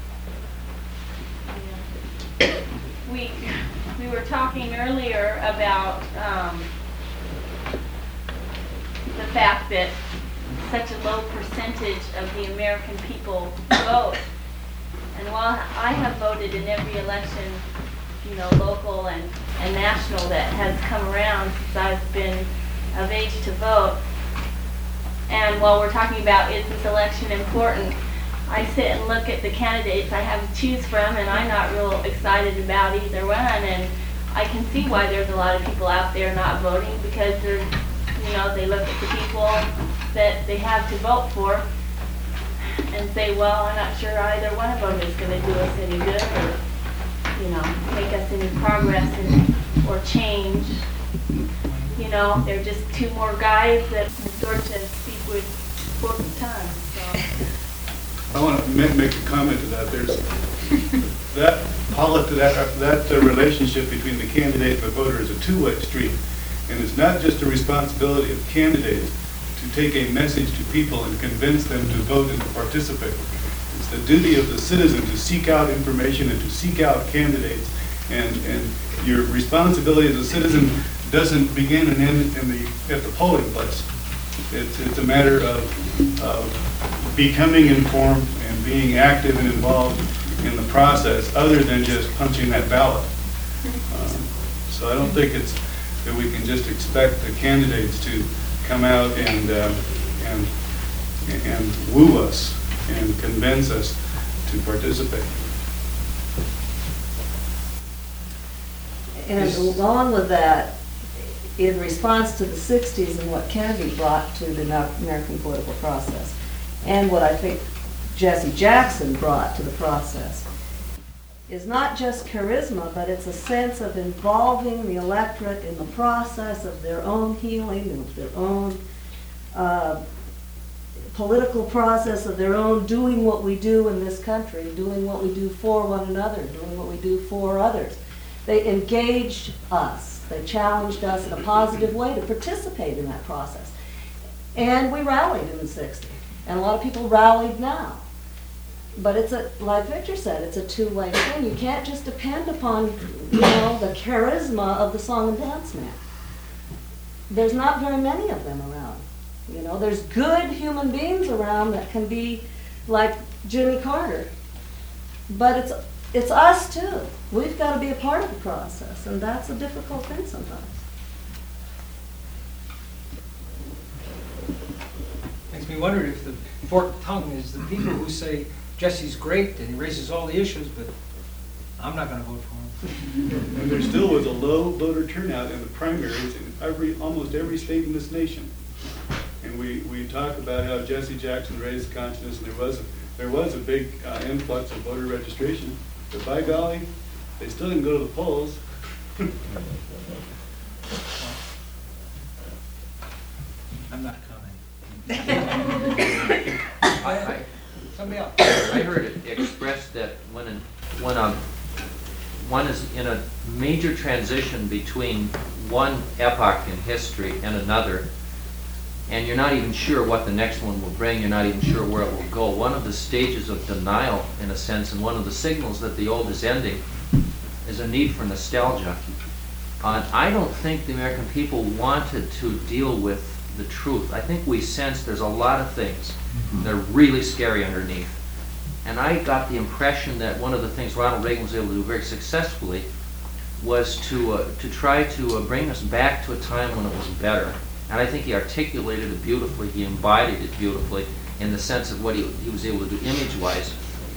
We were talking earlier about the fact that such a low percentage of the American people vote. And while I have voted in every election, local and national that has come around since I've been of age to vote, and while we're talking about is this election important, I sit and look at the candidates I have to choose from, and I'm not real excited about either one. And I can see why there's a lot of people out there not voting, because they're, they look at the people that they have to vote for and say, well, I'm not sure either one of them is going to do us any good or, make us any progress or change. They're just two more guys that resort to speak with forked tongue. So. I want to make a comment to that. There's that relationship between the candidate and the voter is a two-way street. And it's not just a responsibility of candidates to take a message to people and convince them to vote and to participate. It's the duty of the citizen to seek out information and to seek out candidates. And your responsibility as a citizen doesn't begin and end at the polling place. It's a matter of becoming informed and being active and involved in the process, other than just punching that ballot. So I don't think it's that we can just expect the candidates to come out and woo us and convince us to participate. And along with that, in response to the 60s and what Kennedy brought to the American political process, and what I think Jesse Jackson brought to the process, is not just charisma, but it's a sense of involving the electorate in the process of their own healing, of their own political process, of their own doing what we do in this country, doing what we do for one another, doing what we do for others. They engaged us. They challenged us in a positive way to participate in that process. And we rallied in the 60s. And a lot of people rallied now. But it's like Victor said, it's a two-way thing. You can't just depend upon, the charisma of the song and dance man. There's not very many of them around. There's good human beings around that can be like Jimmy Carter. But it's us too. We've got to be a part of the process, and that's a difficult thing sometimes. Makes me wonder if the forked tongue is the people who say Jesse's great and he raises all the issues, but I'm not going to vote for him. And there still was a low voter turnout in the primaries in almost every state in this nation. And we talk about how Jesse Jackson raised consciousness, and there was a big influx of voter registration. But by golly, they still didn't go to the polls. I'm not commenting. Somebody else. I heard it expressed that when one is in a major transition between one epoch in history and another, and you're not even sure what the next one will bring, you're not even sure where it will go. One of the stages of denial, in a sense, and one of the signals that the old is ending, is a need for nostalgia. I don't think the American people wanted to deal with the truth. I think we sense there's a lot of things that are really scary underneath. And I got the impression that one of the things Ronald Reagan was able to do very successfully was to try to bring us back to a time when it was better. And I think he articulated it beautifully, he embodied it beautifully in the sense of what he was able to do image-wise.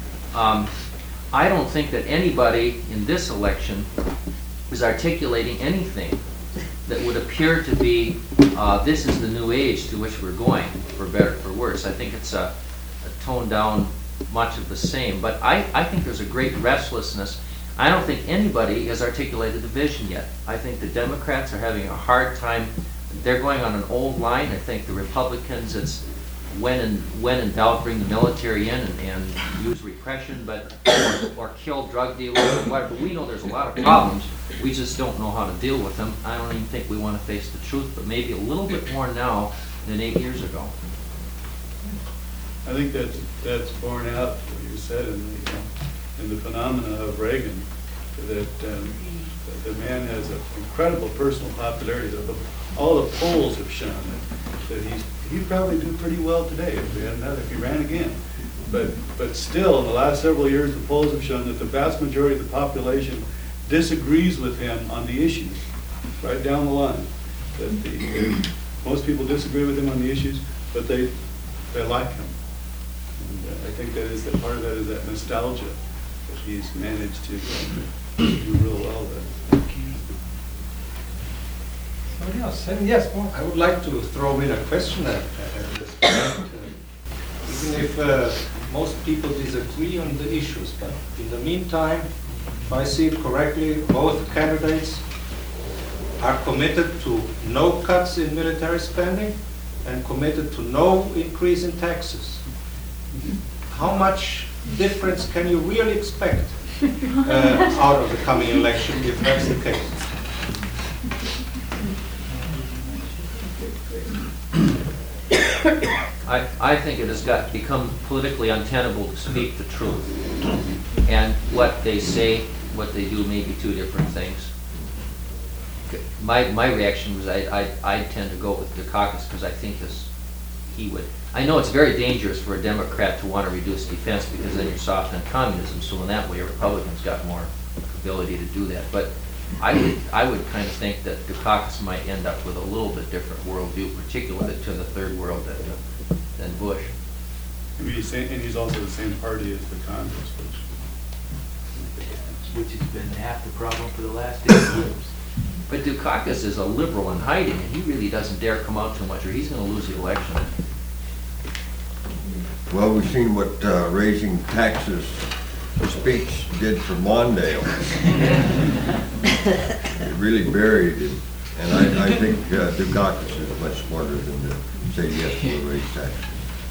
I don't think that anybody in this election is articulating anything that would appear to be, this is the new age to which we're going, for better, for worse. I think it's a toned down much of the same. But I think there's a great restlessness. I don't think anybody has articulated the vision yet. I think the Democrats are having a hard time. They're going on an old line. I think the Republicans, it's when in doubt, bring the military in and use repression, or kill drug dealers or whatever. We know there's a lot of problems. We just don't know how to deal with them. I don't even think we want to face the truth, but maybe a little bit more now than 8 years ago. I think that's borne out, what you said, in the phenomena of Reagan, that the man has an incredible personal popularity. All the polls have shown that he'd probably do pretty well today if he ran again. But still, in the last several years, the polls have shown that the vast majority of the population disagrees with him on the issues, right down the line. That most people disagree with him on the issues, but they like him. And I think that part of that is that nostalgia that he's managed to do real well there. Somebody else? Yes, Paul? I would like to throw in a question at this point. Even if most people disagree on the issues, but in the meantime, if I see it correctly, both candidates are committed to no cuts in military spending and committed to no increase in taxes. How much difference can you really expect out of the coming election if that's the case? I think it has become politically untenable to speak the truth. And what they say, what they do may be two different things. My reaction was I tend to go with Dukakis because I think he would. I know it's very dangerous for a Democrat to want to reduce defense because then you're soft on communism, so in that way a Republican's got more ability to do that. But I would kind of think that Dukakis might end up with a little bit different worldview, particularly to the third world than Bush. And he's also the same party as the Congress, which has been half the problem for the last 8 years. But Dukakis is a liberal in hiding, and he really doesn't dare come out too much, or he's going to lose the election. Well, we've seen what raising taxes speech did for Mondale. It really buried it, and I think Dukakis is much smarter than to say yes to raise taxes.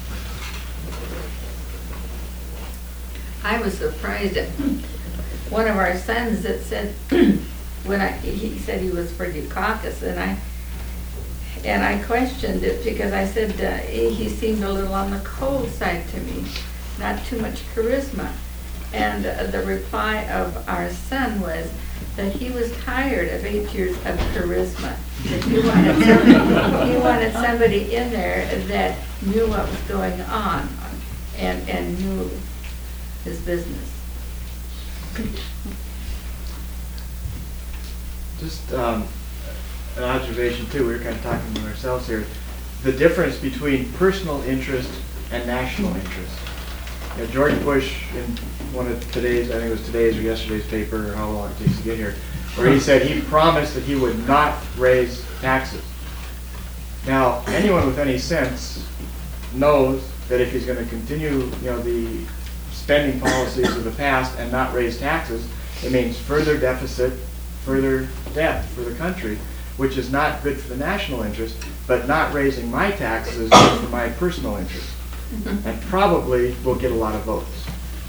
I was surprised at one of our sons that said, he said he was for Dukakis, and I questioned it because I said he seemed a little on the cold side to me, not too much charisma. And the reply of our son was that he was tired of 8 years of charisma. That he wanted somebody in there that knew what was going on and knew his business. Just an observation too, we were kind of talking among ourselves here. The difference between personal interest and national interest. You know, George Bush, in one of today's, I think it was today's or yesterday's paper, or how long it takes to get here, where he said he promised that he would not raise taxes. Now, anyone with any sense knows that if he's going to continue, the spending policies of the past and not raise taxes, it means further deficit, further debt for the country, which is not good for the national interest, but not raising my taxes is good for my personal interest. And probably will get a lot of votes.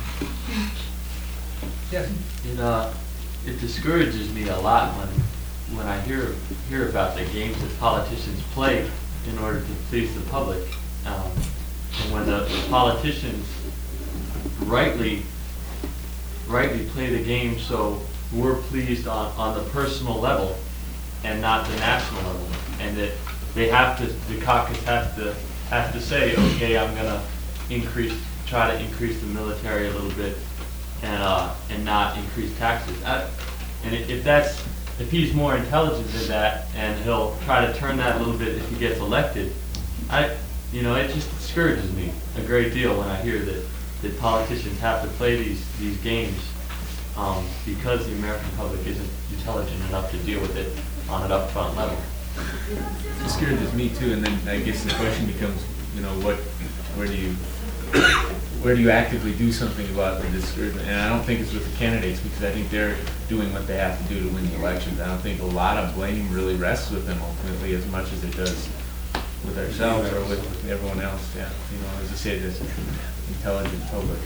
Yes. It discourages me a lot when I hear about the games that politicians play in order to please the public, and when the politicians rightly play the game so we're pleased on the personal level and not the national level, and that they have to, the caucus has to say, okay, I'm gonna try to increase the military a little bit and not increase taxes. And if he's more intelligent than that, and he'll try to turn that a little bit if he gets elected, it just discourages me a great deal when I hear that politicians have to play these games because the American public isn't intelligent enough to deal with it on an upfront level. It discourages me too, and then I guess the question becomes, where do you actively do something about the discouragement? And I don't think it's with the candidates, because I think they're doing what they have to do to win the elections. I don't think a lot of blame really rests with them ultimately as much as it does with ourselves or with everyone else. Yeah, as I said, this intelligent public.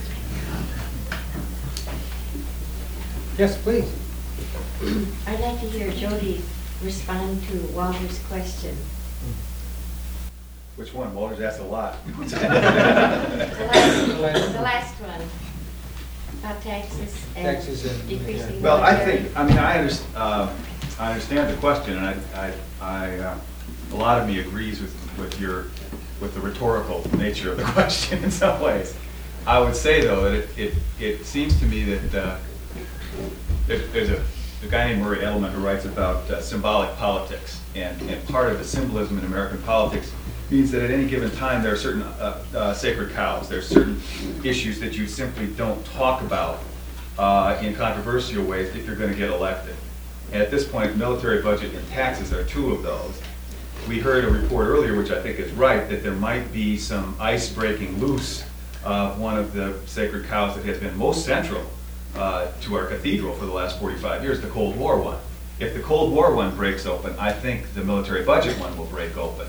Yes, please. I'd like to hear Jody respond to Walter's question. Which one? Walter's asked a lot. The last one, about taxes and decreasing. Well, military. I understand the question, and a lot of me agrees with the rhetorical nature of the question in some ways. I would say though that it seems to me that there's a guy named Murray Edelman who writes about symbolic politics, and part of the symbolism in American politics means that at any given time there are certain sacred cows. There are certain issues that you simply don't talk about in controversial ways if you're going to get elected. And at this point, military budget and taxes are two of those. We heard a report earlier, which I think is right, that there might be some ice breaking loose of one of the sacred cows that has been most central to our cathedral for the last 45 years, the Cold War one. If the Cold War one breaks open, I think the military budget one will break open.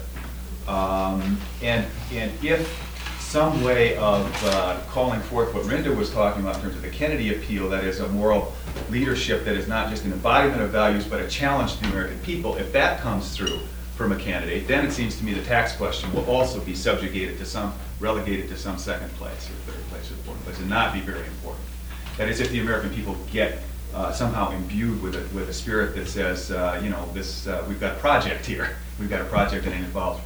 And if some way of calling forth what Rinda was talking about in terms of the Kennedy appeal, that is a moral leadership that is not just an embodiment of values but a challenge to the American people, if that comes through from a candidate, then it seems to me the tax question will also be relegated to some second place or third place or fourth place and not be very important. That is, if the American people get somehow imbued with a spirit that says, we've got a project here. We've got a project that involves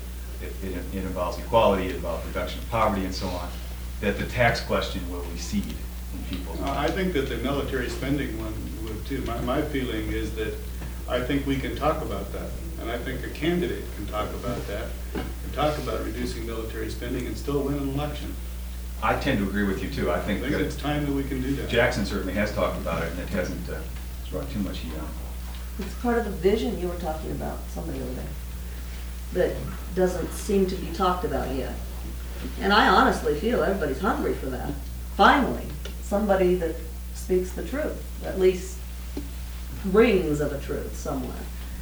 equality, it involves reduction of poverty, and so on. That the tax question will recede in people's minds. I think that the military spending one would too. My feeling is that I think we can talk about that, and I think a candidate can talk about that, can talk about reducing military spending and still win an election. I tend to agree with you too. I think it's time that we can do that. Jackson certainly has talked about it, and it hasn't brought too much heat on. It's part of the vision you were talking about, somebody over there, that doesn't seem to be talked about yet. And I honestly feel everybody's hungry for that. Finally, somebody that speaks the truth, at least rings of a truth somewhere.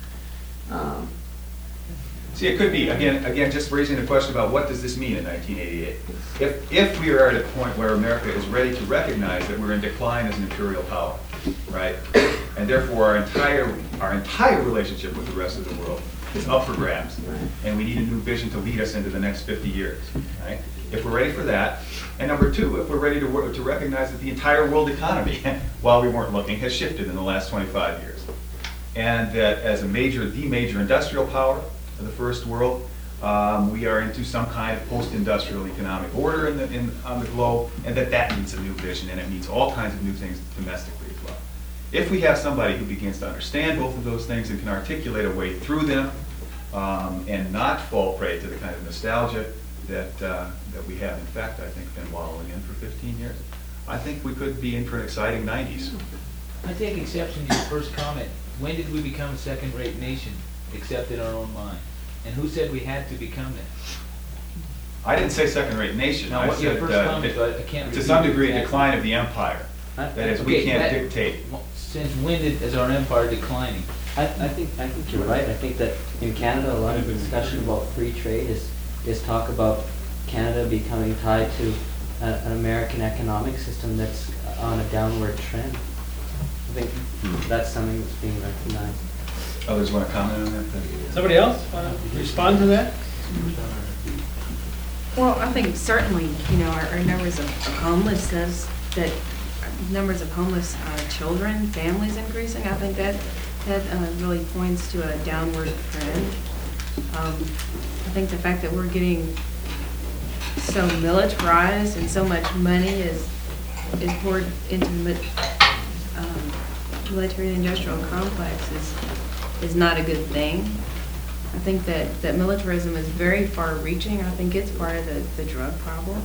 See, it could be, again, just raising the question about what does this mean in 1988? If we are at a point where America is ready to recognize that we're in decline as an imperial power, right? And therefore our entire relationship with the rest of the world is up for grabs. And we need a new vision to lead us into the next 50 years, right? If we're ready for that, and number two, if we're ready to recognize that the entire world economy, while we weren't looking, has shifted in the last 25 years. And that as the major industrial power of the first world, we are into some kind of post-industrial economic order on the globe, and that needs a new vision, and it needs all kinds of new things domestically as well. If we have somebody who begins to understand both of those things and can articulate a way through them, and not fall prey to the kind of nostalgia that we have, in fact, I think, been wallowing in for 15 years, I think we could be in for an exciting 90s. I take exception to your first comment. When did we become a second-rate nation, except in our own mind? And who said we had to become that? I didn't say second-rate nation. No, I what your said first comment, so I can't to some degree exactly. decline of the empire. That is, we can't dictate. Since when is our empire declining? I think you're right. I think that in Canada, a lot of the discussion about free trade is talk about Canada becoming tied to an American economic system that's on a downward trend. I think that's something that's being recognized. Others want to comment on that? Somebody else want to respond to that? Well, I think certainly, our numbers of homeless says that numbers of homeless children, families increasing. I think that really points to a downward trend. I think the fact that we're getting so militarized and so much money is poured into the military and industrial complex is not a good thing. I think that militarism is very far-reaching. I think it's part of the drug problem.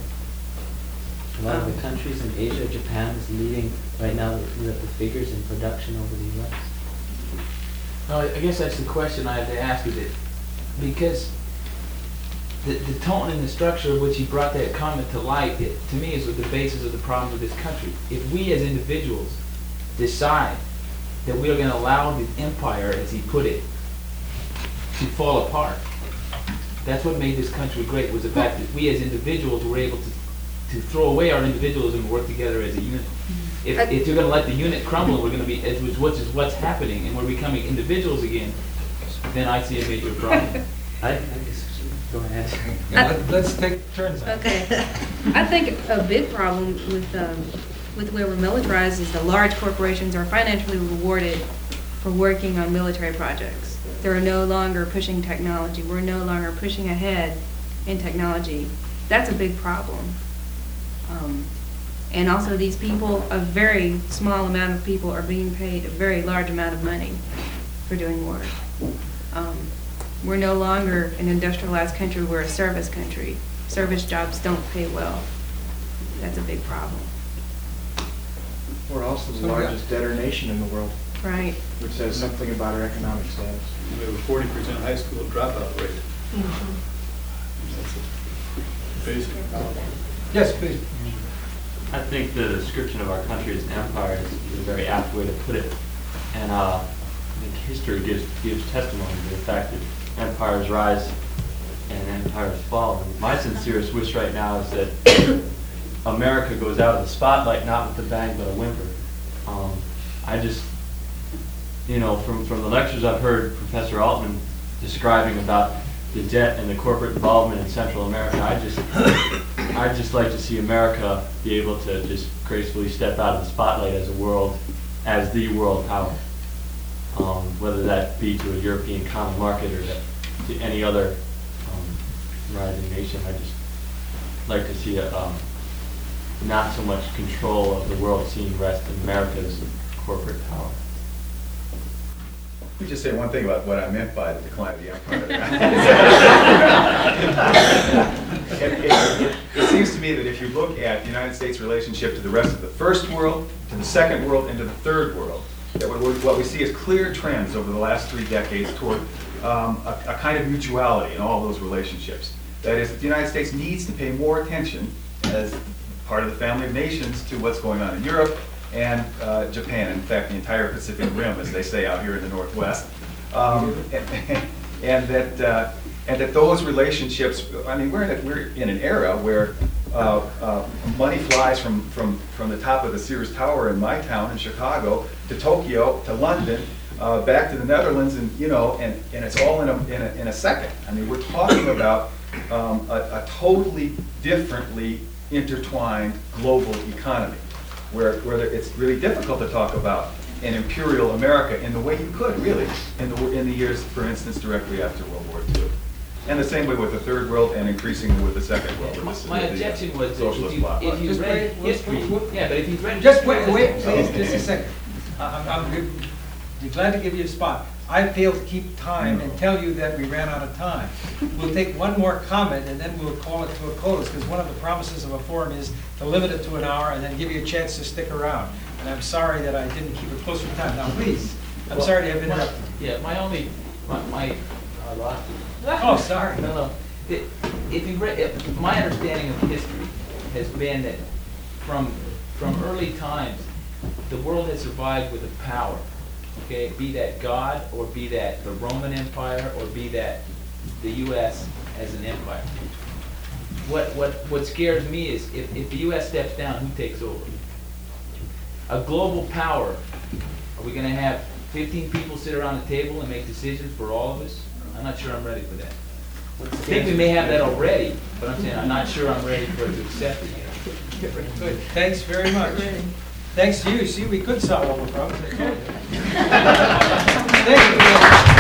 A lot of the countries in Asia, Japan is leading right now the figures in production over the U.S. No, I guess that's the question I have to ask, is it, because the tone and the structure of which he brought that comment to light, to me is the basis of the problems of this country. If we as individuals decide that we are going to allow the empire, as he put it, to fall apart, that's what made this country great, was the fact that we as individuals were able to throw away our individualism and work together as a unit. If you're going to let the unit crumble, we're going to be, which is what's happening, and we're becoming individuals again, then I see a major problem. I guess, go ahead. Yeah, let's take turns. Okay. I think a big problem with where we're militarized is the large corporations are financially rewarded for working on military projects. They're no longer pushing technology. We're no longer pushing ahead in technology. That's a big problem. And also these people, a very small amount of people are being paid a very large amount of money for doing work. We're no longer an industrialized country, we're a service country. Service jobs don't pay well. That's a big problem. We're also the largest debtor nation in the world. Right. Which says something about our economic status. We have a 40% high school dropout rate. That's a basic problem. Yes, please. I think the description of our country as an empire is a very apt way to put it. And I think history gives testimony to the fact that empires rise and empires fall. And my sincerest wish right now is that America goes out of the spotlight, not with a bang, but a whimper. I just, from the lectures I've heard Professor Altman describing about the debt and the corporate involvement in Central America, I'd just like to see America be able to just gracefully step out of the spotlight as the world power. Whether that be to a European common market or to any other rising nation. I just like to see not so much control of the world scene rest in America's corporate power. Let me just say one thing about what I meant by the decline of the empire. It seems to me that if you look at the United States' relationship to the rest of the first world, to the second world, and to the third world, that what we see is clear trends over the last 3 decades toward a kind of mutuality in all those relationships. That is, that the United States needs to pay more attention as part of the family of nations to what's going on in Europe and Japan, in fact, the entire Pacific Rim, as they say out here in the Northwest, and that those relationships. I mean, we're in an era where money flies from the top of the Sears Tower in my town in Chicago to Tokyo to London, back to the Netherlands, and it's all in a second. I mean, we're talking about a totally differently intertwined global economy, where it's really difficult to talk about an imperial America in the way you could really in the years, for instance, directly after World War II. And the same way with the third world and increasingly with the second world. My objection was that if you Just read wait, history, yeah, but if you read Just wait, please, just a second. I'm glad to give you a spot. I failed to keep time and tell you that we ran out of time. We'll take one more comment and then we'll call it to a close, because one of the promises of a forum is to limit it to an hour and then give you a chance to stick around. And I'm sorry that I didn't keep it close for time. Now, please, I'm sorry to have interrupted. Yeah, Oh, sorry. No. If you read, my understanding of history has been that from early times, the world has survived with a power. Okay, be that God, or be that the Roman Empire, or be that the U.S. as an empire. What scares me is if the U.S. steps down, who takes over? A global power. Are we going to have 15 people sit around the table and make decisions for all of us, I'm not sure I'm ready for that. I think we may have that already, but I'm saying I'm not sure I'm ready for it to accept it yet. Good, thanks very much. Thanks to you, see, we could solve all the problems. I told you. Thank you.